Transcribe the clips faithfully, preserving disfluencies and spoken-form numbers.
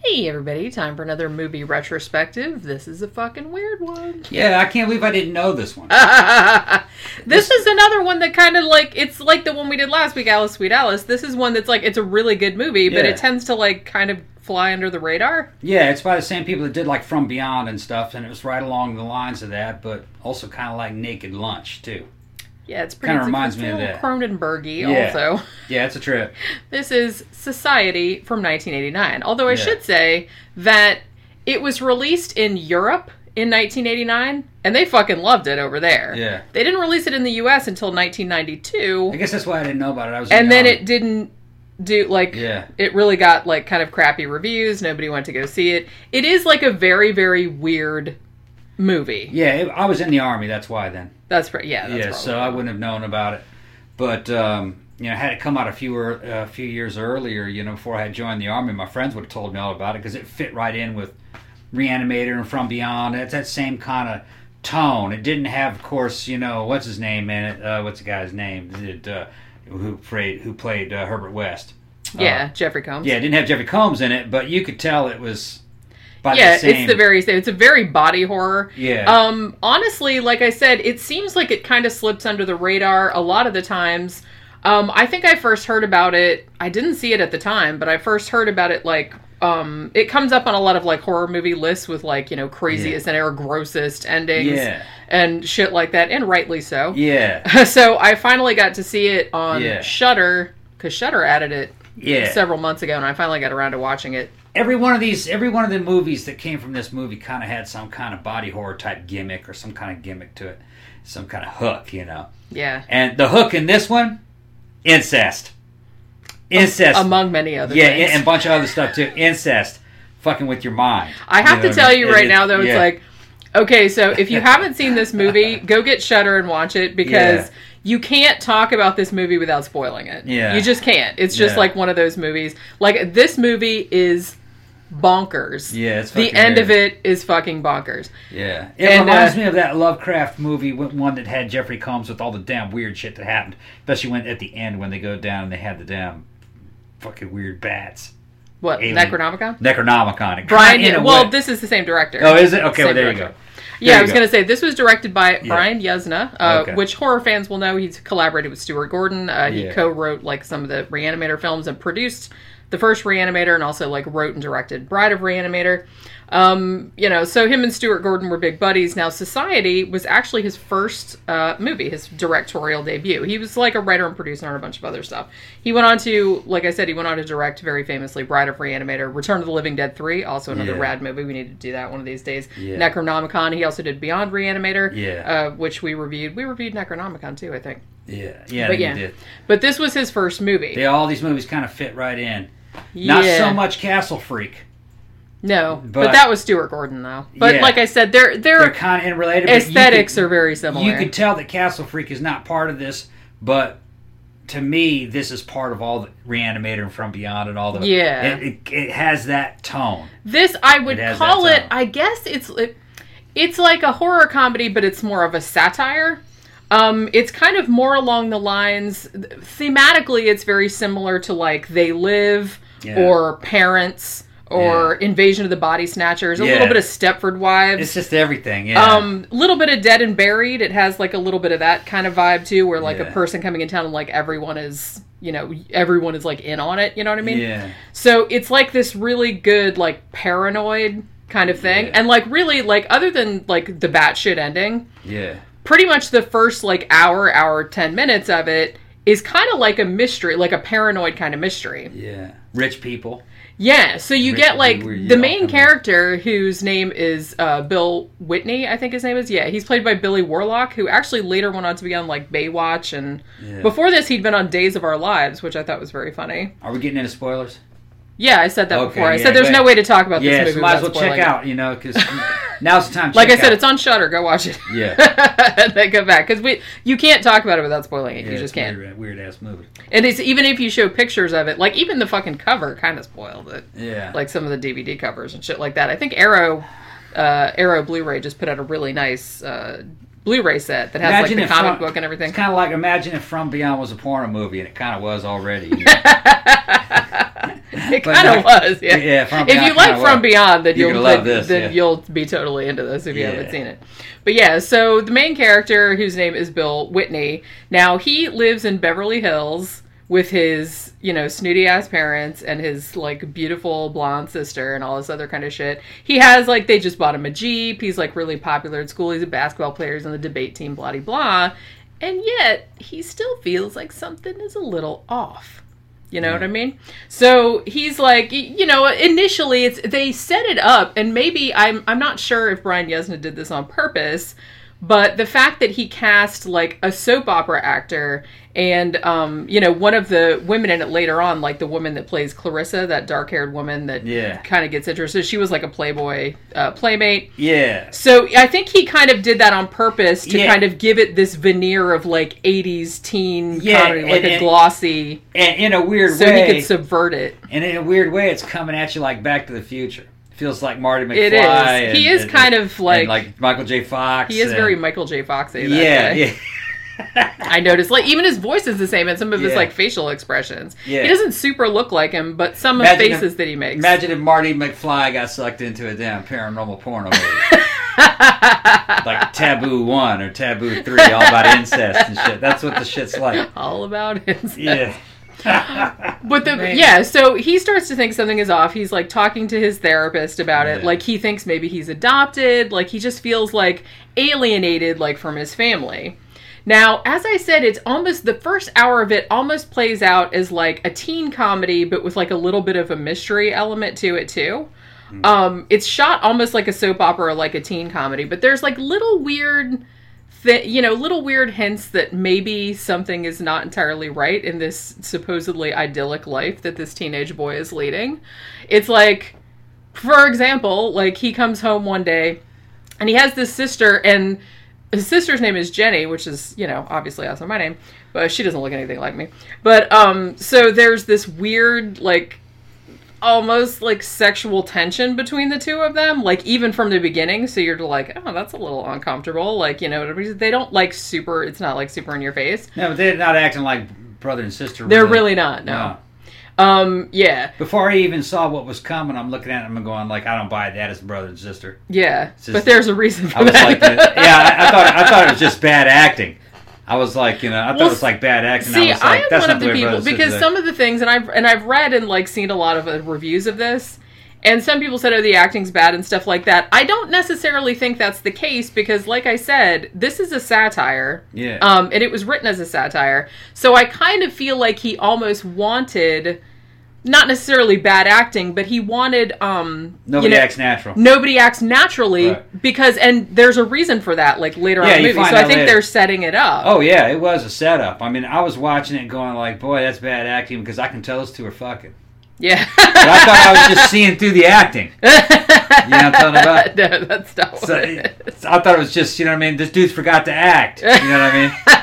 Hey everybody, time for another movie retrospective. This is a fucking weird one. Yeah, I can't believe I didn't know this one. This is another one that kind of like, it's like the one we did last week, Alice, Sweet Alice. This is one that's like, it's a really good movie, but Yeah. it tends to like kind of fly under the radar. Yeah, it's by the same people that did like From Beyond and stuff, and it was right along the lines of that, but also kind of like Naked Lunch, too. Yeah, it's pretty Kinda it's reminds it's me a of little that. Cronenberg-y Yeah. also. Yeah, it's a trip. This is Society from nineteen eighty-nine. Although I Yeah. should say that it was released in Europe in nineteen eighty-nine, and they fucking loved it over there. Yeah. They didn't release it in the U S until nineteen ninety-two. I guess that's why I didn't know about it. I was in And the then army. it didn't do, like, Yeah. it really got, like, kind of crappy reviews. Nobody went to go see it. It is, like, a very, very weird movie. Yeah, it, I was in the army, that's why then. That's right. Yeah, that's yeah, probably so I wouldn't have known about it. But, um, you know, had it come out a few er, a few years earlier, you know, before I had joined the army, my friends would have told me all about it because it fit right in with Reanimator and From Beyond. It's that same kind of tone. It didn't have, of course, you know, what's his name in it? Uh, what's the guy's name? Did, uh, who played who played uh, Herbert West? Yeah, Uh, Jeffrey Combs. yeah, it didn't have Jeffrey Combs in it, but you could tell it was. By yeah, the same, it's the very same. It's a very body horror. Yeah. Um, honestly, like I said, it seems like it kind of slips under the radar a lot of the times. Um, I think I first heard about it. I didn't see it at the time, but I first heard about it like um, it comes up on a lot of like horror movie lists with like you know craziest and or grossest endings Yeah. and shit like that, and rightly so. Yeah. So I finally got to see it on Yeah. Shudder because Shudder added it Yeah. several months ago, and I finally got around to watching it. Every one of these, every one of the movies that came from this movie kind of had some kind of body horror type gimmick or some kind of gimmick to it, some kind of hook, you know. Yeah. And the hook in this one, incest, incest, Among many other yeah, things. and a bunch of other stuff too. Incest, fucking with your mind. I have know to what tell I mean? you It- right it- now, though, it's yeah. like, okay, so if you haven't seen this movie, go get Shudder and watch it because Yeah. you can't talk about this movie without spoiling it. Yeah. You just can't. It's just Yeah. like one of those movies. Like, this movie is bonkers. Yeah, it's The fucking end weird. of it is fucking bonkers. Yeah, it And, reminds uh, me of that Lovecraft movie, one that had Jeffrey Combs with all the damn weird shit that happened, especially when at the end when they go down and they had the damn fucking weird bats. What, Alien. Necronomicon? Necronomicon. It Brian, kinda, in a well, way- this is the same director. Oh, is it? Okay, Same well, there you director. go. Yeah, There I you was go. going to say, this was directed by Yeah. Brian Yuzna, uh, Okay. which horror fans will know he's collaborated with Stuart Gordon. Uh, he Yeah. co-wrote like some of the Reanimator films and produced the first Reanimator and also like wrote and directed Bride of Reanimator. Um, you know, so him and Stuart Gordon were big buddies. Now, Society was actually his first uh, movie, his directorial debut. He was like a writer and producer on a bunch of other stuff. He went on to, like I said, he went on to direct very famously Bride of Reanimator, Return of the Living Dead three, also another Yeah. rad movie. We need to do that one of these days. Yeah. Necronomicon. He also did Beyond Reanimator, Yeah. uh, which we reviewed. We reviewed Necronomicon too, I think. Yeah, yeah, But they yeah, did. but this was his first movie. They, all these movies kind of fit right in. Not Yeah. so much Castle Freak. No, but, But- that was Stuart Gordon though. But Yeah. like I said, their They're their kind of unrelated. but you aesthetics could- are very similar. You could tell that Castle Freak is not part of this, but to me, this is part of all the Reanimator and From Beyond and all the. Yeah. It, it, it has that tone. This I would It has call that it. tone. I guess it's it, it's like a horror comedy, but it's more of a satire. Um, it's kind of more along the lines. Thematically, it's very similar to like They Live Yeah. or Parents or Invasion of the Body Snatchers. A Yeah. little bit of Stepford Wives. It's just everything. Yeah. Um, a little bit of Dead and Buried. It has like a little bit of that kind of vibe too, where like a Yeah. person coming in town and like everyone is, you know, everyone is like in on it. You know what I mean? Yeah. So it's like this really good like paranoid kind of thing, Yeah. and like really like other than like the batshit ending, Yeah. pretty much the first like hour, hour ten minutes of it is kind of like a mystery, like a paranoid kind of mystery. Yeah. Rich people. Yeah, so you Rich get like people, yeah, the main come on. character whose name is uh, Bill Whitney, I think his name is. Yeah, he's played by Billy Warlock, who actually later went on to be on like Baywatch, and Yeah. before this he'd been on Days of Our Lives, which I thought was very funny. Are we getting into spoilers? Yeah, I said that Okay, before. I yeah, said there's but- no way to talk about this Yeah, movie so might as well without check spoiling it. out, you know, because now's the time to Like I check said, out. it's on Shudder. Go watch it. Yeah. And then go back because we you can't talk about it without spoiling it. Yeah, you just it's can't. Weird, weird ass movie. And it's even if you show pictures of it, like even the fucking cover kind of spoiled it. Yeah. Like some of the D V D covers and shit like that. I think Arrow, uh, Arrow Blu-ray just put out a really nice uh, Blu-ray set that has Imagine like if the comic From- book and everything. It's kind of like imagine if From Beyond was a porno movie, and it kind of was already. You know? It kind of was, yeah. Yeah, From if Beyond you like kinda From was. Beyond, then You're you'll gonna love then, this, then yeah. you'll be totally into this if you Yeah. haven't seen it. But yeah, so the main character, whose name is Bill Whitney, now he lives in Beverly Hills with his, you know, snooty ass parents and his like beautiful blonde sister and all this other kind of shit. He has like, they just bought him a Jeep. He's like really popular at school. He's a basketball player. He's on the debate team, blah, blah, blah. And yet he still feels like something is a little off. You know Yeah. what I mean? So he's like, y- you know, initially it's they set it up, and maybe I'm I'm not sure if Brian Yuzna did this on purpose, but the fact that he cast like a soap opera actor and um, you know, one of the women in it later on, like the woman that plays Clarissa, that dark-haired woman that Yeah. kind of gets interested. She was like a Playboy uh, playmate. Yeah. So I think he kind of did that on purpose to Yeah. kind of give it this veneer of like eighties teen Yeah, comedy, like and- a and- glossy, And in a weird so way, he could subvert it. and in a weird way, it's coming at you like Back to the Future. Feels like Marty McFly. It is. And, He is and- kind of like, and like Michael J. Fox. he is and- very Michael J. Foxy. That Yeah, guy. yeah. I noticed, like, even his voice is the same, and some of his Yeah. like facial expressions. Yeah. He doesn't super look like him, but some of the Imagine faces if- that he makes. Imagine if Marty McFly got sucked into a damn paranormal porno movie. Like Taboo one or Taboo three, all about incest and shit. That's what the shit's like. All about incest. Yeah. But the Man. yeah, so he starts to think something is off. He's like talking to his therapist about it. Yeah. Like he thinks maybe he's adopted. Like he just feels like alienated, like from his family. Now, as I said, it's almost the first hour of it almost plays out as like a teen comedy, but with like a little bit of a mystery element to it too. Mm-hmm. Um, it's shot almost like a soap opera, like a teen comedy, but there's like little weird, th- you know, little weird hints that maybe something is not entirely right in this supposedly idyllic life that this teenage boy is leading. It's like, for example, like he comes home one day and he has this sister, and his sister's name is Jenny, which is, you know, obviously also my name, but she doesn't look anything like me. But, um, so there's this weird, like, almost like sexual tension between the two of them, like even from the beginning. So you're like, oh, that's a little uncomfortable. Like, you know, they don't like super, it's not like super in your face. No, but they're not acting like brother and sister. They're really not, no. No. Um, yeah, Before I even saw what was coming, I'm looking at them and going like, I don't buy that as brother and sister. yeah, just- but there's a reason for I was that. like, yeah, I, I thought I thought it was just bad acting. I was like, you know, I thought Well, it was like bad acting. See, I was like, I am that's one not of the the way people brothers and because sisters some of the things, and I've and I've read and like seen a lot of uh, reviews of this, and some people said, "Oh, the acting's bad" and stuff like that. I don't necessarily think that's the case because, like I said, this is a satire. Yeah. Um, and it was written as a satire, so I kind of feel like he almost wanted. Not necessarily bad acting, but he wanted um Nobody you know, acts natural. Nobody acts naturally Right. because, and there's a reason for that, like later Yeah, on in the you movie. find So I out think later. they're setting it up. Oh yeah, it was a setup. I mean, I was watching it going like, boy, that's bad acting because I can tell those two are fucking. Yeah. But I thought I was just seeing through the acting. You know what I'm talking about? No, that's not what So, it is. I thought it was just, you know what I mean, this dude's forgot to act. You know what I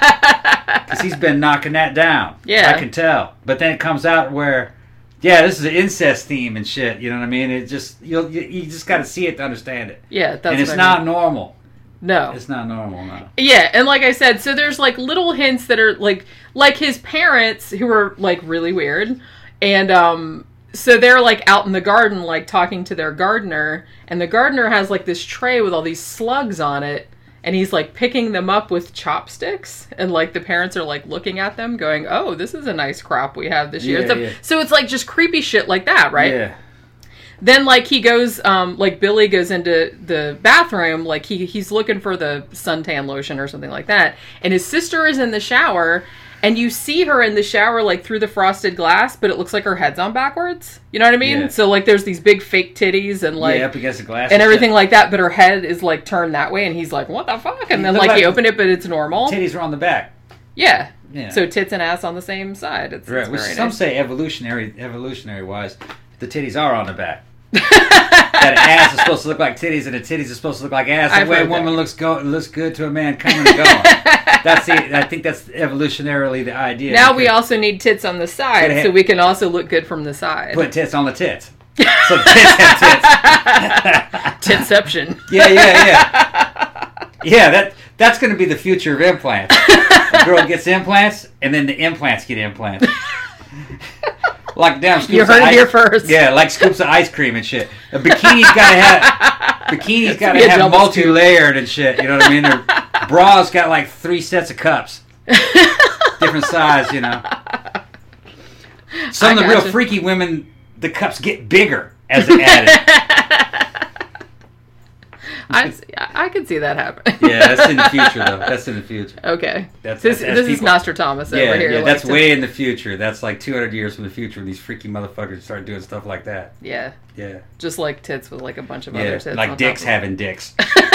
mean? Because he's been knocking that down. Yeah. I can tell. But then it comes out where, yeah, this is an incest theme and shit. You know what I mean? It just, you'll, you, you just got to see it to understand it. Yeah, that's and it's what I not mean. normal. No. It's not normal, no. Yeah, and like I said, so there's like little hints that are like like his parents who are like really weird, and um so they're like out in the garden like talking to their gardener, and the gardener has like this tray with all these slugs on it, and he's like picking them up with chopsticks, and like the parents are like looking at them going, "Oh, this is a nice crop we have this year." Yeah, so, yeah. so it's like just creepy shit like that, right? Yeah. Then, like, he goes, um, like, Billy goes into the bathroom, like, he he's looking for the suntan lotion or something like that, and his sister is in the shower, and you see her in the shower, like, through the frosted glass, but it looks like her head's on backwards. You know what I mean? Yeah. So, like, there's these big fake titties and, like, yeah, up against the glass. and everything shit. like that, but her head is, like, turned that way, and he's like, what the fuck? And then, Look like, he like- opened it, but it's normal. Titties are on the back. Yeah. Yeah. So, tits and ass on the same side. It's, Right, it's which very some nice. say evolutionary, evolutionary wise, the titties are on the back. That ass is supposed to look like titties, and the titties are supposed to look like ass. I've The way a heard that. woman looks go looks good to a man coming and going. That's the. I think that's evolutionarily the idea. Now You we could also need tits on the side, Gotta so have- we can also look good from the side. put tits on the tits. So the tits have tits. Titception. Yeah, yeah, yeah. Yeah, that that's going to be the future of implants. A girl gets implants, and then the implants get implants. Like down scoops You heard of it ice, here first. Yeah, like scoops of ice cream and shit. A bikini's gotta have bikini's gotta be a have double multi-layered and shit. You know what I mean? Their bras got like three sets of cups, different size. You know. Some I of the real gotcha. freaky women, the cups get bigger as they add I, I could see that happen. it. Yeah, that's in the future though. That's in the future. Okay. That's, This, that's, this is people- Nostradamus Yeah, over here. yeah, like, that's to- way in the future. That's like two hundred years from the future when these freaky motherfuckers start doing stuff like that. Yeah. Yeah. Just like tits with like a bunch of Yeah, other tits. like on dicks top of having dicks.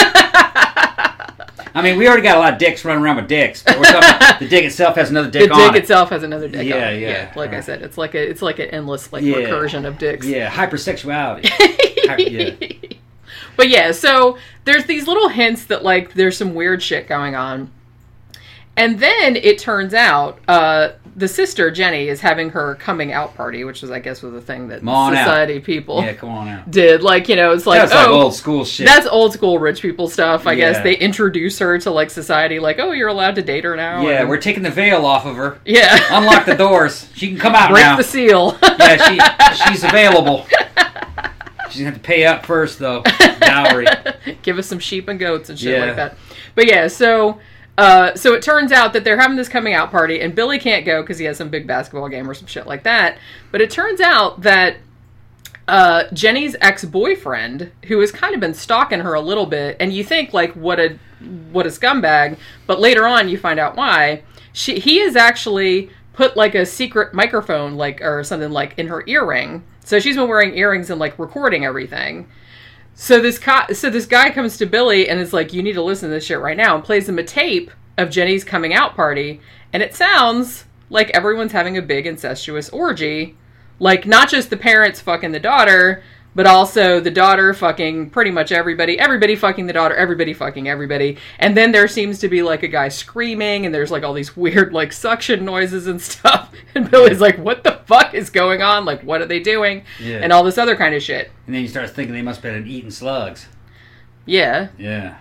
I mean, we already got a lot of dicks running around with dicks, but we're talking about the dick itself has another it. dick The on dick it. itself has another dick Yeah, on it. yeah, Like I right. said, it's like a it's like an endless like Yeah. recursion of dicks. Yeah, hypersexuality. Hy- yeah. But yeah, so there's these little hints that like there's some weird shit going on. And then it turns out uh, the sister, Jenny, is having her coming out party, which was, I guess, was a thing that Come on out. society people Yeah, come on out. did. Like, you know, it's like, That's oh, like old school shit. that's old school rich people stuff, I Yeah. guess. They introduce her to, like, society, like, oh, you're allowed to date her now. yeah, and- we're taking the veil off of her. Yeah. Unlock the doors. She can come out Break now. the seal. Yeah, she she's available. She's gonna have to pay up first though. Dowry. Give us some sheep and goats and shit Yeah. like that. But yeah, so uh, so it turns out that they're having this coming out party, and Billy can't go because he has some big basketball game or some shit like that. But it turns out that uh, Jenny's ex-boyfriend, who has kind of been stalking her a little bit, and you think like what a what a scumbag, but later on you find out why. She he has actually put like a secret microphone like or something like in her earring. So she's been wearing earrings and like recording everything. So this co- so this guy comes to Billy and is like, you need to listen to this shit right now, and plays him a tape of Jenny's coming out party, and it sounds like everyone's having a big incestuous orgy. Like, not just the parents fucking the daughter, but also the daughter fucking pretty much everybody, everybody fucking the daughter, everybody fucking everybody. And then there seems to be like a guy screaming, and there's like all these weird like suction noises and stuff. And Billy's like, what the fuck is going on? Like, what are they doing? Yeah. And all this other kind of shit. And then you start thinking they must have been eating slugs. Yeah. Yeah.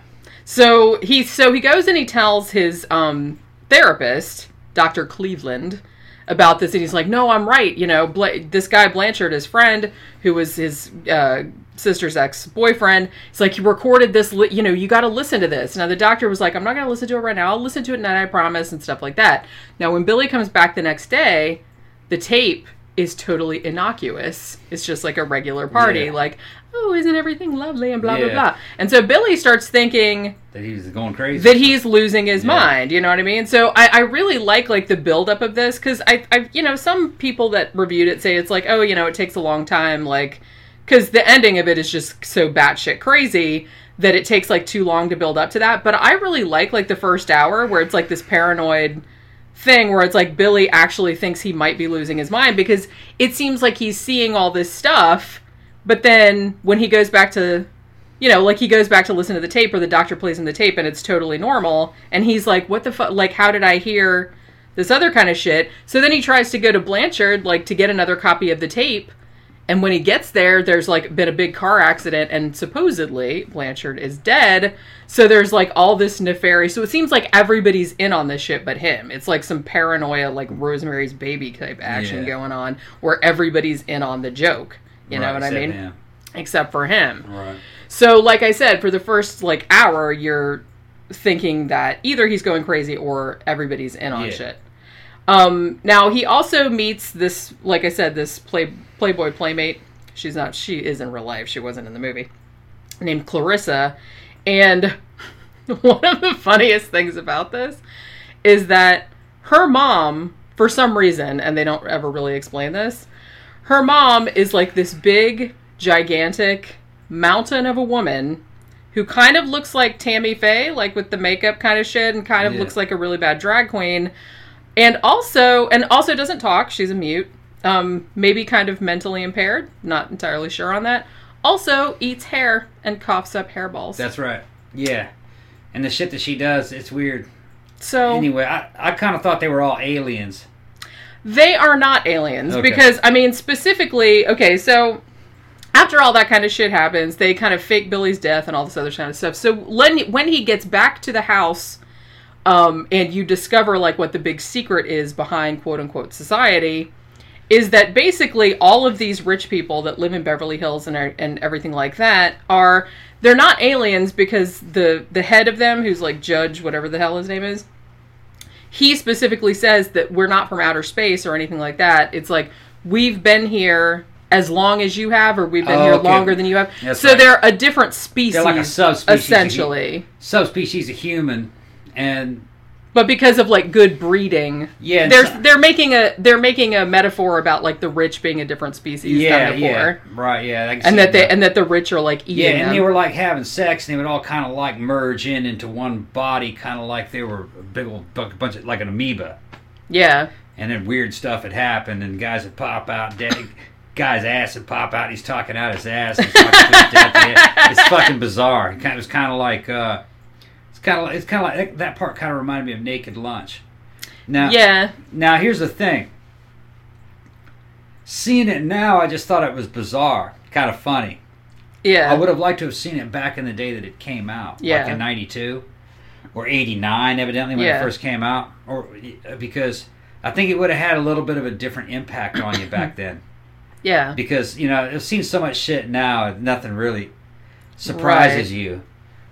So he so he goes and he tells his um, therapist, Doctor Cleveland, about this, and he's like, no, I'm right. You know, Bla- this guy Blanchard, his friend, who was his uh, sister's ex-boyfriend, he's like, you recorded this, li- you know, you got to listen to this. Now, the doctor was like, I'm not going to listen to it right now. I'll listen to it tonight, I promise, and stuff like that. Now, when Billy comes back the next day, the tape is totally innocuous. It's just like a regular party, Yeah. like, oh, isn't everything lovely, and blah, blah, Yeah. blah. And so Billy starts thinking That he's going crazy. that he's losing his Yeah. mind, you know what I mean? So I, I really like like the buildup of this, because I, I, you know, some people that reviewed it say it's like, oh, you know, it takes a long time, like, because the ending of it is just so batshit crazy that it takes like too long to build up to that. But I really like like the first hour where it's like this paranoid thing where it's like Billy actually thinks he might be losing his mind, because it seems like he's seeing all this stuff, but then when he goes back to, you know, like he goes back to listen to the tape, or the doctor plays him the tape and it's totally normal, and he's like, what the fuck, like, how did I hear this other kind of shit? So then he tries to go to Blanchard, like, to get another copy of the tape, and when he gets there, there's like been a big car accident, and supposedly Blanchard is dead. So there's like all this nefarious. So it seems like everybody's in on this shit but him. It's like some paranoia, like Rosemary's Baby type action Yeah. going on, where everybody's in on the joke. You know Right, what I except mean? him. Except for him. Right. So, like I said, for the first like hour, you're thinking that either he's going crazy or everybody's in on Yeah. shit. Um, now he also meets this, like I said, this play Playboy playmate. She's not. She is in real life. She wasn't in the movie. Named Clarissa, and one of the funniest things about this is that her mom, for some reason, and they don't ever really explain this, her mom is like this big, gigantic mountain of a woman who kind of looks like Tammy Faye, like with the makeup kind of shit, and kind of Yeah. looks like a really bad drag queen. And also, and also doesn't talk. She's a mute. Um, maybe kind of mentally impaired. Not entirely sure on that. Also eats hair and coughs up hairballs. That's right. Yeah. And the shit that she does, it's weird. So Anyway, I, I kind of thought they were all aliens. they are not aliens, Okay. because, I mean, specifically, okay, so after all that kind of shit happens, they kind of fake Billy's death and all this other kind of stuff. So when, when he gets back to the house, um, and you discover, like, what the big secret is behind quote-unquote society, is that basically all of these rich people that live in Beverly Hills and are, and everything like that are, they're not aliens because the the head of them, who's like Judge, whatever the hell his name is, he specifically says that we're not from outer space or anything like that. It's like, we've been here as long as you have, or we've been oh, here okay. longer than you have. That's so right. they're a different species, they're like a subspecies essentially. Of, subspecies of human, and but because of like good breeding, yeah, they're so, they're making a they're making a metaphor about like the rich being a different species yeah, than the yeah, poor, right, yeah, and that they that. and that the rich are like eating yeah, and them. they were like having sex, and they would all kind of like merge in into one body, kind of like they were a big old bunch of like an amoeba. Yeah, and then weird stuff had happened, and guys would pop out. Dead, guy's ass would pop out. And he's talking out his ass. And talking to his death. It's fucking bizarre. It, kind of, it was kind of like uh, it's kind of it's kind of like that part. Kind of reminded me of Naked Lunch. Now, yeah. Now here's the thing. Seeing it now, I just thought it was bizarre, kind of funny. Yeah, I would have liked to have seen it back in the day that it came out, yeah. like in ninety-two or eighty-nine, evidently when yeah. it first came out, or because I think it would have had a little bit of a different impact on you back then. Yeah. Because, you know, I've seen so much shit now, nothing really surprises right. you.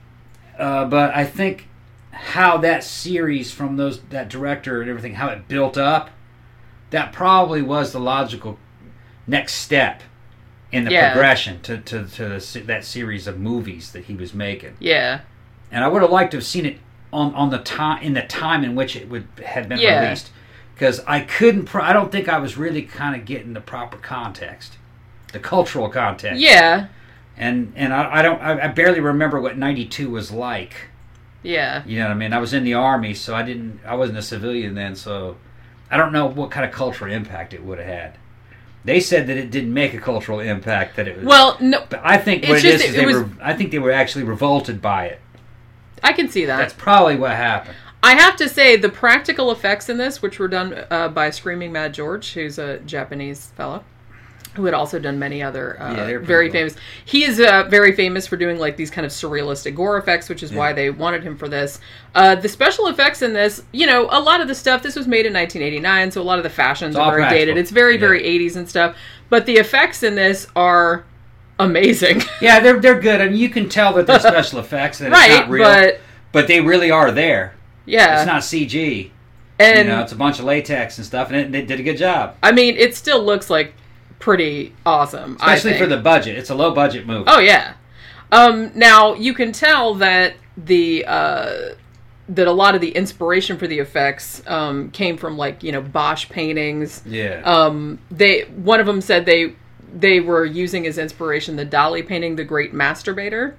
Uh, but I think how that series from those that director and everything, how it built up, that probably was the logical next step in the yeah. progression to, to, to the, that series of movies that he was making. Yeah. And I would have liked to have seen it on, on the time in the time in which it would had been yeah. released. Because I couldn't, pro- I don't think I was really kind of getting the proper context, the cultural context. Yeah. And and I, I don't, I, I barely remember what ninety-two was like. Yeah. You know what I mean? I was in the Army, so I didn't, I wasn't a civilian then, so I don't know what kind of cultural impact it would have had. They said that it didn't make a cultural impact, that it was. Well, no. But I think what it's it just, is, is it they was, were, I think they were actually revolted by it. I can see that. That's probably what happened. I have to say, the practical effects in this, which were done uh, by Screaming Mad George, who's a Japanese fellow, who had also done many other uh, yeah, very cool. famous. He is uh, very famous for doing like these kind of surrealistic gore effects, which is yeah. why they wanted him for this. Uh, the special effects in this, you know, a lot of the stuff, this was made in nineteen eighty-nine, so a lot of the fashions it's are very practical. dated. It's very, yeah. very eighties and stuff. But the effects in this are amazing. Yeah, they're they're good. I mean, you can tell that they're special effects, that right, it's not real. But, but they really are there. Yeah. It's not C G. And, you know, it's a bunch of latex and stuff, and it, they did a good job. I mean, it still looks like pretty awesome. Especially for the budget. It's a low budget movie. Oh, yeah. Um, now, you can tell that the uh, that a lot of the inspiration for the effects um, came from, like, you know, Bosch paintings. Yeah. Um, they one of them said they they were using as inspiration the Dali painting, The Great Masturbator.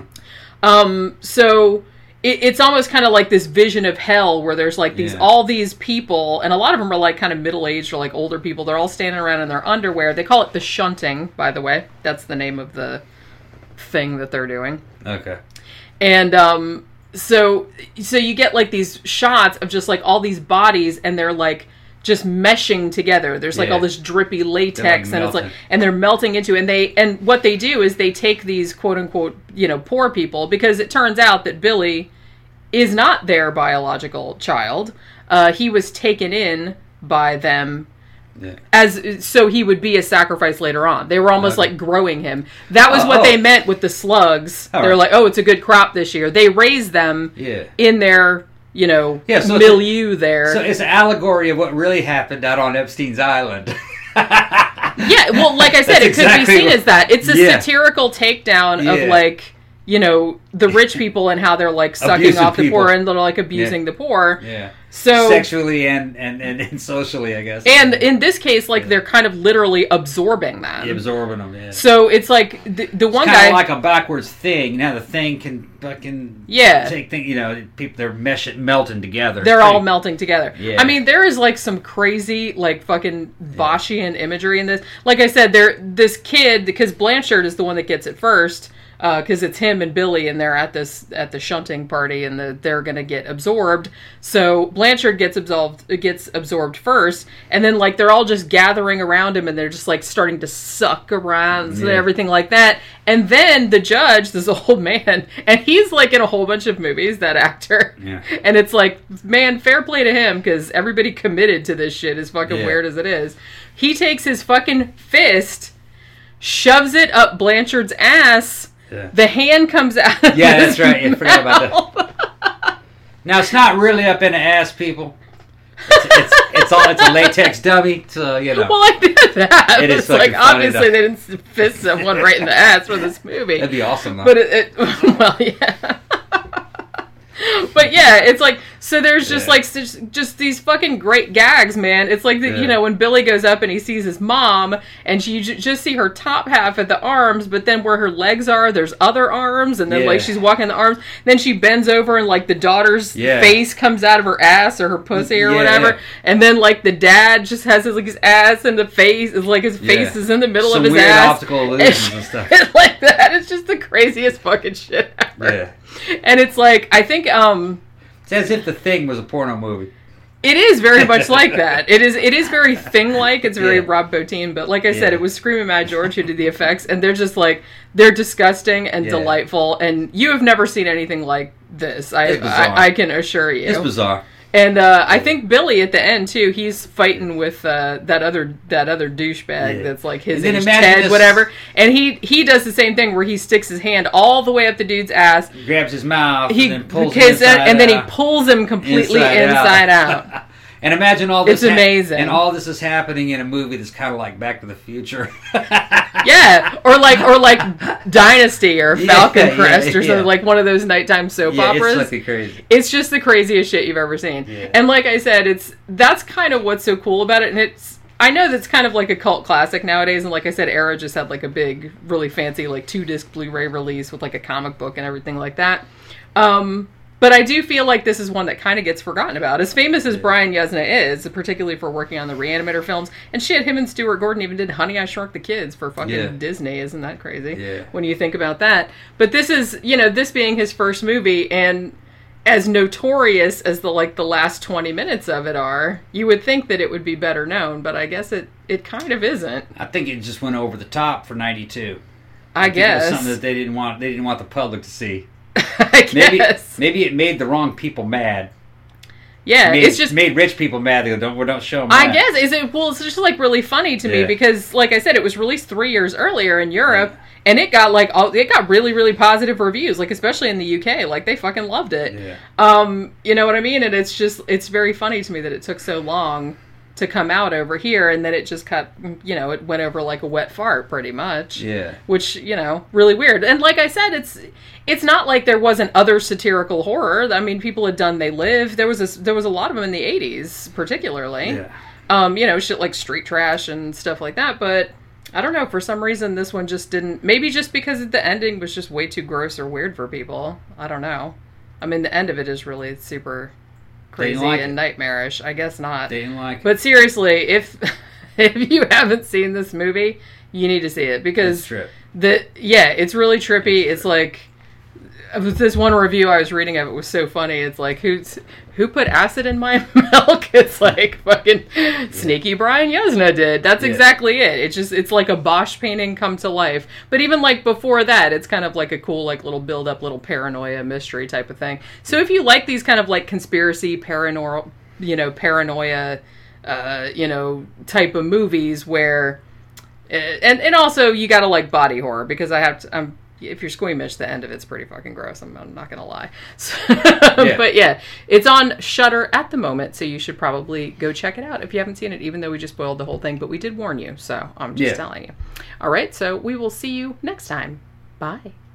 um, so it, it's almost kind of like this vision of hell where there's like these yeah. all these people, and a lot of them are like kind of middle-aged or like older people. They're all standing around in their underwear. They call it the shunting, by the way. That's the name of the thing that they're doing. Okay. And um, so so you get like these shots of just like all these bodies, and they're like just meshing together. There's like yeah. all this drippy latex, like and it's like, melting. and they're melting into, and they, and what they do is they take these quote unquote, you know, poor people, because it turns out that Billy is not their biological child. Uh, he was taken in by them yeah. as, so he would be a sacrifice later on. They were almost okay. like growing him. That was oh, what oh. they meant with the slugs. All They're right. like, oh, it's a good crop this year. They raised them yeah. in their, you know, yeah, so milieu there. So it's an allegory of what really happened out on Epstein's Island. Yeah, well, like I said, That's it could exactly be seen what, as that. It's a yeah. satirical takedown yeah. of, like, you know, the rich people and how they're, like, sucking Abusing off the people. poor, and they're, like, abusing yeah. the poor. Yeah. So sexually and, and, and, and socially, I guess. And in this case, like, yeah. they're kind of literally absorbing them. Yeah, absorbing them, yeah. So it's like, the, the one it's guy... like a backwards thing. Now the thing can fucking... Yeah. Take thing, you know, people, they're mesh melting together. They're It's all pretty- melting together. Yeah. I mean, there is, like, some crazy, like, fucking Boschian imagery in this. Like I said, there this kid, because Blanchard is the one that gets it first, because uh, it's him and Billy, and they're at this at the shunting party, and the, they're gonna get absorbed. So Blanchard gets absorbed gets absorbed first, and then like they're all just gathering around him, and they're just like starting to suck around and Yeah. everything like that. And then the judge, this old man, and he's like in a whole bunch of movies, that actor. Yeah. And it's like, man, fair play to him, because everybody committed to this shit, as fucking Yeah. weird as it is. He takes his fucking fist, shoves it up Blanchard's ass. Yeah. The hand comes out. Of Yeah, his that's right. I forgot about mouth. Now it's not really up in the ass, people. It's, it's, it's all it's a latex dummy, so you know. Well, I did that. It is It's like, fucking funny, obviously though. they didn't fist someone right in the ass for this movie. That'd be awesome, though. But it, it well, yeah. But yeah, it's like, so there's just Yeah. like just, just these fucking great gags, man. It's like the, Yeah. you know, when Billy goes up and he sees his mom, and she, you j- just see her top half at the arms, but then where her legs are, there's other arms, and then Yeah. like she's walking the arms. Then she bends over and like the daughter's Yeah. face comes out of her ass or her pussy or Yeah. whatever, and then like the dad just has his like his ass and the face is like his face Yeah. is in the middle Some of his weird ass. optical illusions and stuff. It's like that. It's just the craziest fucking shit ever. Yeah. And it's like, I think um It's as if The Thing was a porno movie. it is very much like that. It is it is very Thing-like. It's very Yeah. Rob Bottin, but like I said, Yeah. it was Screaming Mad George who did the effects, and they're just like, they're disgusting and Yeah. delightful, and you have never seen anything like this. I It's bizarre. I, I can assure you. It's bizarre. And uh, I think Billy at the end too, he's fighting with uh, that other that other douchebag Yeah. that's like his And then age, imagine Ted, this- whatever. And he he does the same thing where he sticks his hand all the way up the dude's ass. He grabs his mouth He and then pulls him his, inside and then he out. pulls him completely Inside inside, out. out. And imagine all this. It's amazing. And all this is happening in a movie that's kind of like Back to the Future. Yeah, or like or like Dynasty or Yeah, Falcon yeah, Crest or something, yeah. like one of those nighttime soap Yeah, operas. it's fucking crazy. It's just the craziest shit you've ever seen. Yeah. And like I said, it's that's kind of what's so cool about it. And it's I know that's kind of like a cult classic nowadays. And like I said, Era just had like a big, really fancy like two disc Blu-ray release with like a comic book and everything like that. Um, but I do feel like this is one that kind of gets forgotten about. As famous as Brian Yuzna is, particularly for working on the Reanimator films, and shit, him and Stuart Gordon even did Honey, I Shrunk the Kids for fucking Yeah. Disney. Isn't that crazy? Yeah. When you think about that. But this is, you know, this being his first movie, and as notorious as the like the last twenty minutes of it are, you would think that it would be better known, but I guess it, it kind of isn't. I think it just went over the top for ninety-two. I, think guess. it was something that they didn't want. They didn't want the public to see. I Maybe guess. maybe it made the wrong people mad. Yeah, made, it's just made rich people mad. They go, don't we don't show them. I guess is it well. It's just like really funny to me Yeah. because, like I said, it was released three years earlier in Europe, and it got like all, it got really really positive reviews, like especially in the U K. Like they fucking loved it. Yeah. Um, you know what I mean? And it's just it's very funny to me that it took so long to come out over here, and then it just cut. You know, it went over like a wet fart, pretty much. Yeah. Which, you know, really weird. And like I said, it's it's not like there wasn't other satirical horror. I mean, people had done They Live. There was a, there was a lot of them in the eighties, particularly. Yeah. Um, you know, shit like Street Trash and stuff like that. But I don't know, for some reason this one just didn't. Maybe just because the ending was just way too gross or weird for people. I don't know. I mean, the end of it is really super They didn't crazy like and it. nightmarish. I guess not. They didn't like it. But seriously, if if you haven't seen this movie, you need to see it because It's trip. the yeah, it's really trippy. It's like with this one review I was reading of it was so funny. It's like who's who put acid in my milk? It's like fucking sneaky Brian Yuzna did. That's Yeah. exactly it. It's just it's like a Bosch painting come to life. But even like before that, it's kind of like a cool like little build up, little paranoia mystery type of thing. So if you like these kind of like conspiracy, paranormal, you know, paranoia, uh, you know, type of movies where, uh, and and also you gotta like body horror because I have to. I'm if you're squeamish, the end of it's pretty fucking gross. I'm, I'm not gonna lie. So, Yeah. But yeah, it's on Shudder at the moment, so you should probably go check it out if you haven't seen it. Even though we just spoiled the whole thing, but we did warn you, so I'm just Yeah. telling you. All right, so we will see you next time. Bye.